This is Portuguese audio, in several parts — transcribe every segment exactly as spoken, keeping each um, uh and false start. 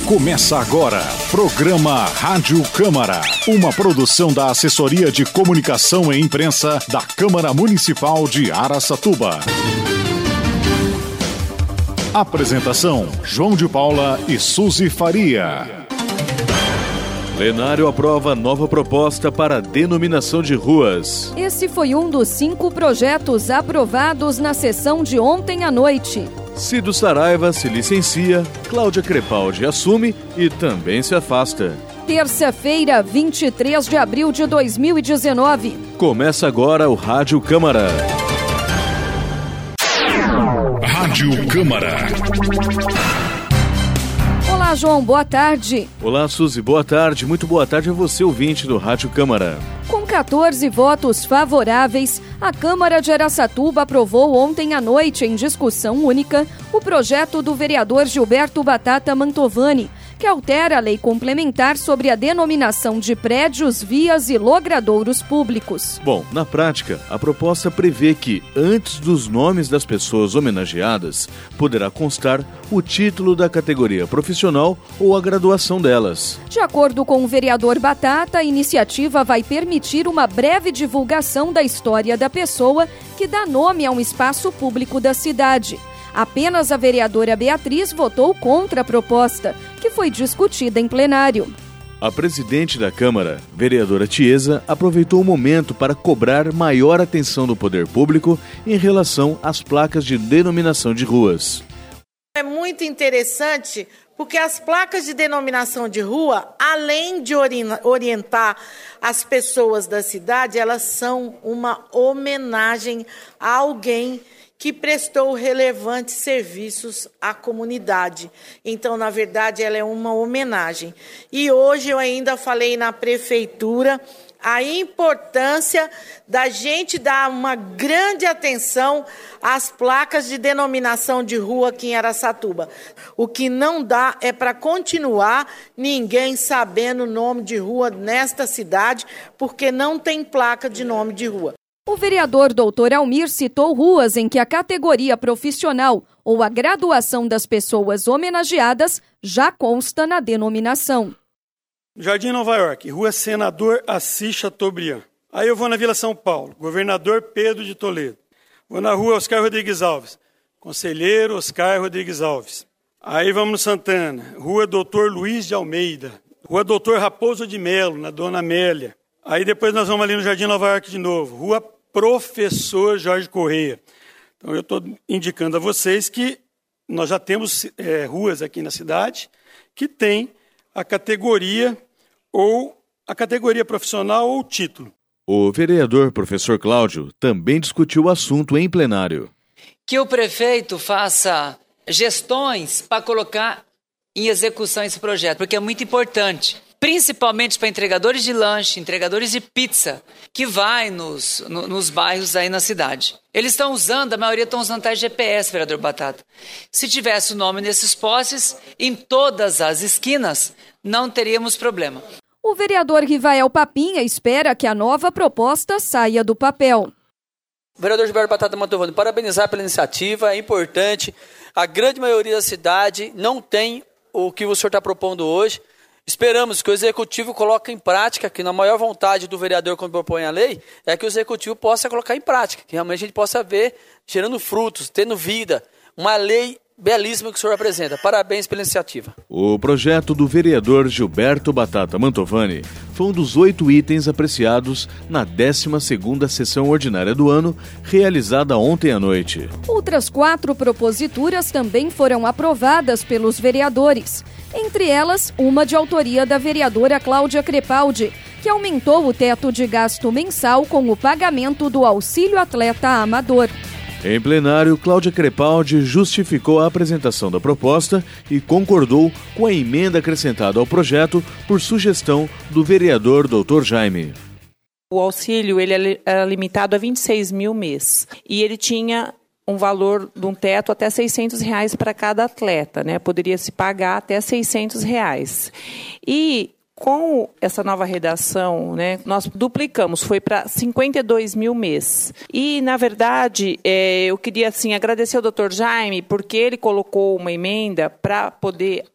Começa agora, programa Rádio Câmara, uma produção da Assessoria de Comunicação e Imprensa da Câmara Municipal de Araçatuba. Apresentação, João de Paula e Suzy Faria. Plenário aprova nova proposta para denominação de ruas. Esse foi um dos cinco projetos aprovados na sessão de ontem à noite. Cido Saraiva se licencia, Cláudia Crepaldi assume e também se afasta. Terça-feira, vinte e três de abril de dois mil e dezenove. Começa agora o Rádio Câmara. Rádio Câmara. Olá, João, boa tarde. Olá, Suzy, boa tarde. Muito boa tarde a você, ouvinte do Rádio Câmara. Com quatorze votos favoráveis, a Câmara de Araçatuba aprovou ontem à noite, em discussão única, o projeto do vereador Gilberto Batata Mantovani, que altera a lei complementar sobre a denominação de prédios, vias e logradouros públicos. Bom, na prática, a proposta prevê que, antes dos nomes das pessoas homenageadas, poderá constar o título da categoria profissional ou a graduação delas. De acordo com o vereador Batata, a iniciativa vai permitir uma breve divulgação da história da pessoa que dá nome a um espaço público da cidade. Apenas a vereadora Beatriz votou contra a proposta, que foi discutida em plenário. A presidente da Câmara, vereadora Tiesa, aproveitou o momento para cobrar maior atenção do poder público em relação às placas de denominação de ruas. É muito interessante porque as placas de denominação de rua, além de orientar as pessoas da cidade, elas são uma homenagem a alguém que prestou relevantes serviços à comunidade. Então, na verdade, ela é uma homenagem. E hoje eu ainda falei na prefeitura a importância da gente dar uma grande atenção às placas de denominação de rua aqui em Araçatuba. O que não dá é para continuar ninguém sabendo o nome de rua nesta cidade, porque não tem placa de nome de rua. O vereador doutor Almir citou ruas em que a categoria profissional ou a graduação das pessoas homenageadas já consta na denominação. Jardim Nova York, Rua Senador Assis Chateaubriand. Aí eu vou na Vila São Paulo, Governador Pedro de Toledo. Vou na Rua Oscar Rodrigues Alves, Conselheiro Oscar Rodrigues Alves. Aí vamos no Santana, Rua Doutor Luiz de Almeida. Rua Doutor Raposo de Melo, na Dona Amélia. Aí depois nós vamos ali no Jardim Nova York de novo, Rua Professor Jorge Correia. Então eu estou indicando a vocês que nós já temos é, ruas aqui na cidade que tem a categoria ou a categoria profissional ou título. O vereador professor Cláudio também discutiu o assunto em plenário. Que o prefeito faça gestões para colocar em execução esse projeto, porque é muito importante. Principalmente para entregadores de lanche, entregadores de pizza, que vai nos, no, nos bairros aí na cidade. Eles estão usando, a maioria estão usando até G P S, vereador Batata. Se tivesse o nome nesses postes, em todas as esquinas, não teríamos problema. O vereador Rivael Papinha espera que a nova proposta saia do papel. Vereador Gilberto Batata Mantovani, parabenizar pela iniciativa, é importante. A grande maioria da cidade não tem o que o senhor está propondo hoje. Esperamos que o Executivo coloque em prática, que na maior vontade do vereador quando propõe a lei, é que o Executivo possa colocar em prática, que realmente a gente possa ver gerando frutos, tendo vida, uma lei belíssima que o senhor apresenta. Parabéns pela iniciativa. O projeto do vereador Gilberto Batata Mantovani foi um dos oito itens apreciados na décima segunda sessão ordinária do ano, realizada ontem à noite. Outras quatro proposituras também foram aprovadas pelos vereadores. Entre elas, uma de autoria da vereadora Cláudia Crepaldi, que aumentou o teto de gasto mensal com o pagamento do auxílio atleta amador. Em plenário, Cláudia Crepaldi justificou a apresentação da proposta e concordou com a emenda acrescentada ao projeto por sugestão do vereador doutor Jaime. O auxílio ele era limitado a vinte e seis mil mês e ele tinha um valor de um teto até seiscentos reais para cada atleta, né? Poderia se pagar até seiscentos reais. E com essa nova redação, né, nós duplicamos, foi para cinquenta e dois mil mês. E, na verdade, é, eu queria assim, agradecer ao doutor Jaime, porque ele colocou uma emenda para poder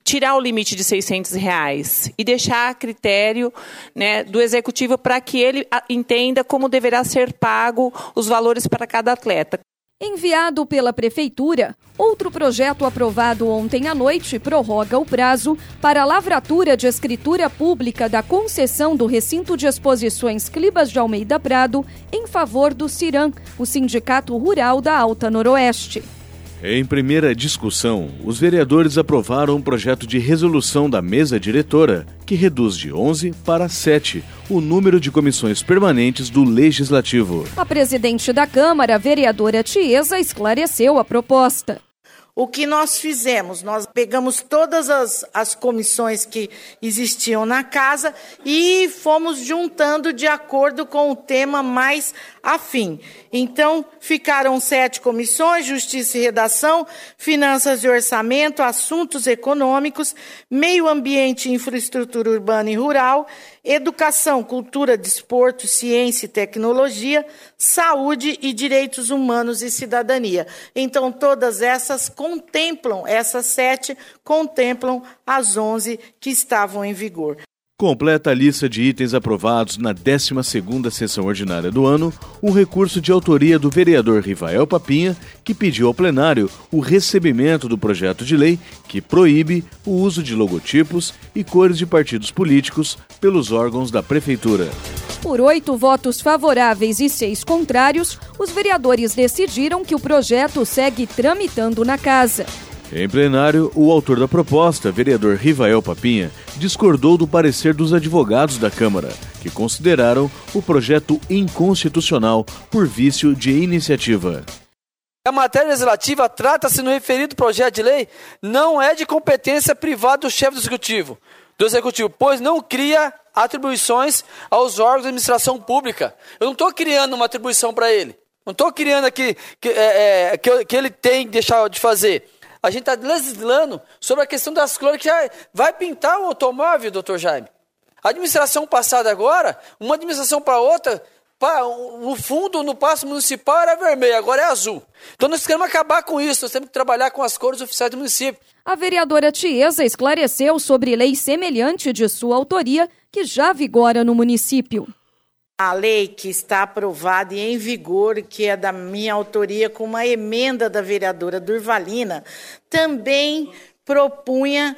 tirar o limite de seiscentos reais e deixar a critério, né, do executivo para que ele entenda como deverá ser pago os valores para cada atleta. Enviado pela Prefeitura, outro projeto aprovado ontem à noite prorroga o prazo para a lavratura de escritura pública da concessão do recinto de exposições Clibas de Almeida Prado em favor do CIRAM, o Sindicato Rural da Alta Noroeste. Em primeira discussão, os vereadores aprovaram um projeto de resolução da mesa diretora que reduz de onze para sete o número de comissões permanentes do Legislativo. A presidente da Câmara, a vereadora Tiesa, esclareceu a proposta. O que nós fizemos? Nós pegamos todas as, as comissões que existiam na casa e fomos juntando de acordo com o tema mais afim. Então, ficaram sete comissões: Justiça e Redação, Finanças e Orçamento, Assuntos Econômicos, Meio Ambiente, Infraestrutura Urbana e Rural, Educação, Cultura, Desporto, Ciência e Tecnologia, Saúde e Direitos Humanos e Cidadania. Então, todas essas contemplam, essas sete contemplam as onze que estavam em vigor. Completa a lista de itens aprovados na décima segunda sessão ordinária do ano, um recurso de autoria do vereador Rivael Papinha, que pediu ao plenário o recebimento do projeto de lei que proíbe o uso de logotipos e cores de partidos políticos pelos órgãos da Prefeitura. Por oito votos favoráveis e seis contrários, os vereadores decidiram que o projeto segue tramitando na casa. Em plenário, o autor da proposta, vereador Rivael Papinha, discordou do parecer dos advogados da Câmara, que consideraram o projeto inconstitucional por vício de iniciativa. A matéria legislativa trata-se no referido projeto de lei, não é de competência privada do chefe do executivo, do executivo, pois não cria atribuições aos órgãos de administração pública. Eu não estou criando uma atribuição para ele. Não estou criando aqui que, é, é, que, que ele tem que deixar de fazer. A gente está legislando sobre a questão das cores que já vai pintar o automóvel, doutor Jaime. A administração passada agora, uma administração para outra, pra, no fundo, no passo municipal era vermelho, agora é azul. Então nós queremos acabar com isso, nós temos que trabalhar com as cores oficiais do município. A vereadora Tiesa esclareceu sobre lei semelhante de sua autoria, que já vigora no município. A lei que está aprovada e em vigor, que é da minha autoria, com uma emenda da vereadora Durvalina, também propunha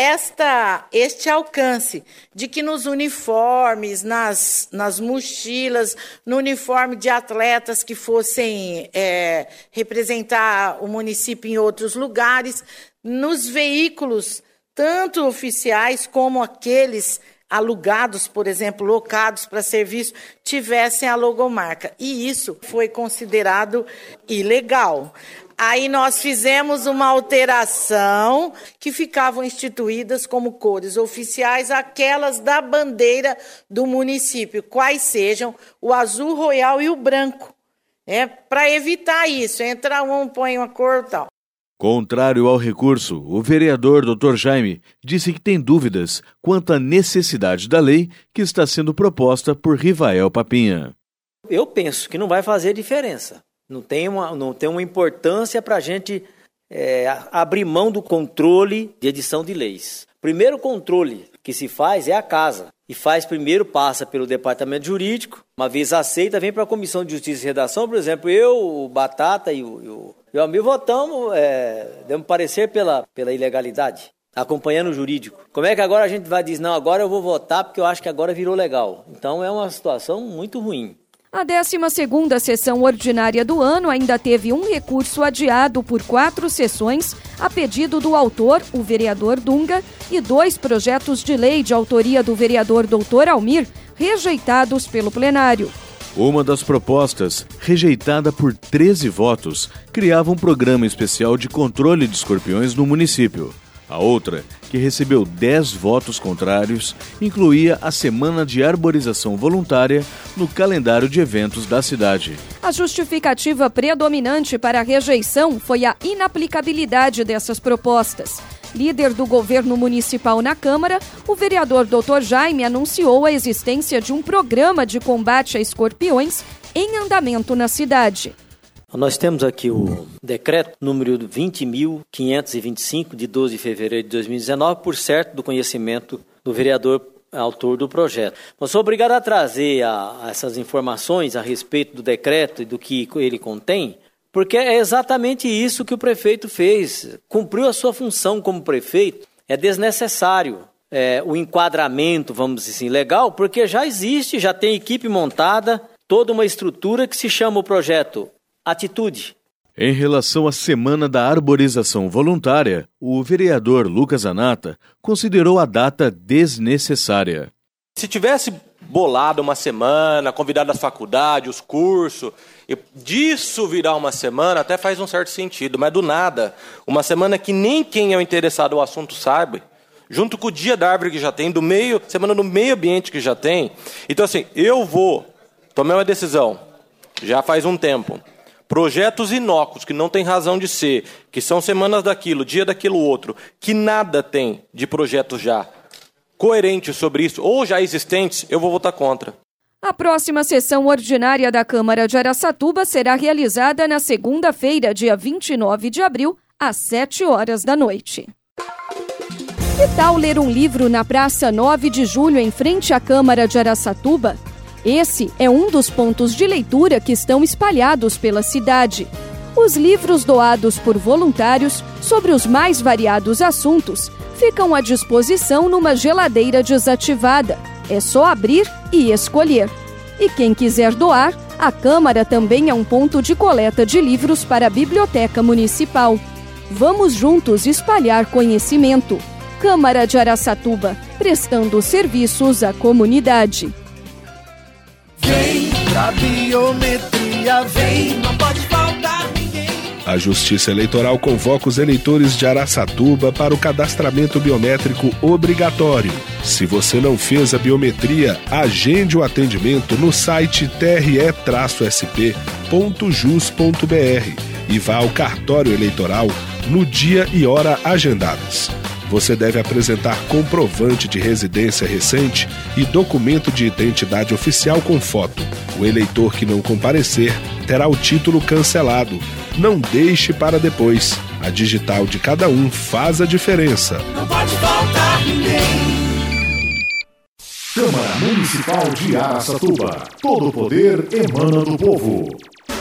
esta, este alcance de que nos uniformes, nas, nas mochilas, no uniforme de atletas que fossem é, representar o município em outros lugares, nos veículos, tanto oficiais como aqueles alugados, por exemplo, locados para serviço, tivessem a logomarca. E isso foi considerado ilegal. Aí nós fizemos uma alteração que ficavam instituídas como cores oficiais aquelas da bandeira do município, quais sejam o azul, royal e o branco. É, para evitar isso, entra um, põe uma cor e tal. Contrário ao recurso, o vereador doutor Jaime disse que tem dúvidas quanto à necessidade da lei que está sendo proposta por Rivael Papinha. Eu penso que não vai fazer diferença. Não tem uma, não tem uma importância para a gente é, abrir mão do controle de edição de leis. Primeiro controle que se faz é a casa. E faz primeiro, passa pelo departamento jurídico, uma vez aceita, vem para a Comissão de Justiça e Redação. Por exemplo, eu, o Batata e o, e o, e o Amir votamos, é, demos parecer pela, pela ilegalidade, acompanhando o jurídico. Como é que agora a gente vai dizer, não, agora eu vou votar porque eu acho que agora virou legal? Então é uma situação muito ruim. A décima segunda sessão ordinária do ano ainda teve um recurso adiado por quatro sessões a pedido do autor, o vereador Dunga, e dois projetos de lei de autoria do vereador doutor Almir, rejeitados pelo plenário. Uma das propostas, rejeitada por treze votos, criava um programa especial de controle de escorpiões no município. A outra, que recebeu dez votos contrários, incluía a Semana de Arborização Voluntária no calendário de eventos da cidade. A justificativa predominante para a rejeição foi a inaplicabilidade dessas propostas. Líder do governo municipal na Câmara, o vereador doutor Jaime anunciou a existência de um programa de combate a escorpiões em andamento na cidade. Nós temos aqui o decreto número vinte mil quinhentos e vinte e cinco, de doze de fevereiro de dois mil e dezenove, por certo do conhecimento do vereador autor do projeto. Mas sou obrigado a trazer a, a essas informações a respeito do decreto e do que ele contém, porque é exatamente isso que o prefeito fez. Cumpriu a sua função como prefeito. É desnecessário é, o enquadramento, vamos dizer assim, legal, porque já existe, já tem equipe montada, toda uma estrutura que se chama o projeto Atitude. Em relação à Semana da Arborização Voluntária, o vereador Lucas Anata considerou a data desnecessária. Se tivesse bolado uma semana, convidado as faculdades, os cursos, e disso virar uma semana até faz um certo sentido, mas do nada, uma semana que nem quem é interessado no assunto sabe, junto com o Dia da Árvore que já tem, do meio, semana do meio ambiente que já tem. Então assim, eu vou, tomei uma decisão, já faz um tempo, projetos inócuos, que não tem razão de ser, que são semanas daquilo, dia daquilo outro, que nada tem de projetos já coerentes sobre isso, ou já existentes, eu vou votar contra. A próxima sessão ordinária da Câmara de Araçatuba será realizada na segunda-feira, dia vinte e nove de abril, às sete horas da noite. Que tal ler um livro na Praça nove de julho, em frente à Câmara de Araçatuba? Esse é um dos pontos de leitura que estão espalhados pela cidade. Os livros doados por voluntários sobre os mais variados assuntos ficam à disposição numa geladeira desativada. É só abrir e escolher. E quem quiser doar, a Câmara também é um ponto de coleta de livros para a Biblioteca Municipal. Vamos juntos espalhar conhecimento. Câmara de Araçatuba, prestando serviços à comunidade. Vem pra biometria, vem, não pode faltar ninguém. A Justiça Eleitoral convoca os eleitores de Araçatuba para o cadastramento biométrico obrigatório. Se você não fez a biometria, agende o atendimento no site t r e s p ponto jus ponto b r e vá ao cartório eleitoral no dia e hora agendados. Você deve apresentar comprovante de residência recente e documento de identidade oficial com foto. O eleitor que não comparecer terá o título cancelado. Não deixe para depois. A digital de cada um faz a diferença. Não pode faltar ninguém. Câmara Municipal de Araçatuba. Todo o poder emana do povo.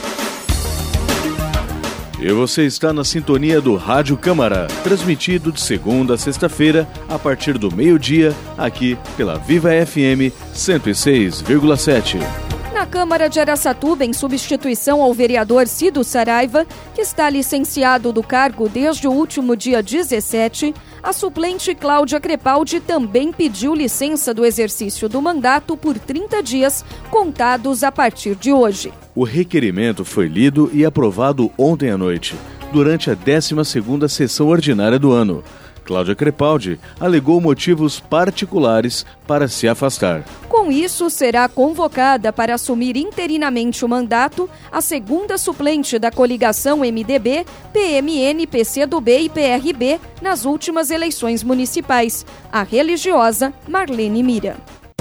E você está na sintonia do Rádio Câmara, transmitido de segunda a sexta-feira, a partir do meio-dia, aqui pela Viva F M cento e seis vírgula sete. Na Câmara de Araçatuba, em substituição ao vereador Cido Saraiva, que está licenciado do cargo desde o último dia dezessete, a suplente Cláudia Crepaldi também pediu licença do exercício do mandato por trinta dias, contados a partir de hoje. O requerimento foi lido e aprovado ontem à noite, durante a décima segunda sessão ordinária do ano. Cláudia Crepaldi alegou motivos particulares para se afastar. Com isso, será convocada para assumir interinamente o mandato a segunda suplente da coligação M D B, P M N, P C do B e P R B nas últimas eleições municipais, a religiosa Marlene Mira.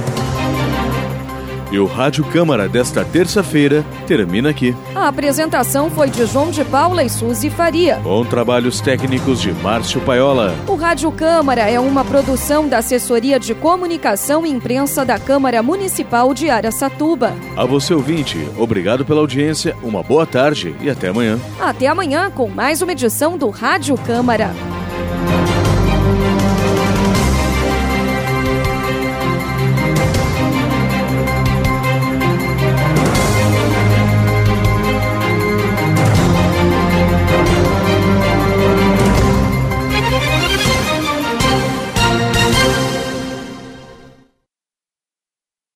E o Rádio Câmara desta terça-feira termina aqui. A apresentação foi de João de Paula e Suzy Faria. Com trabalhos técnicos de Márcio Paiola. O Rádio Câmara é uma produção da Assessoria de Comunicação e Imprensa da Câmara Municipal de Araçatuba. A você, ouvinte, obrigado pela audiência, uma boa tarde e até amanhã. Até amanhã com mais uma edição do Rádio Câmara.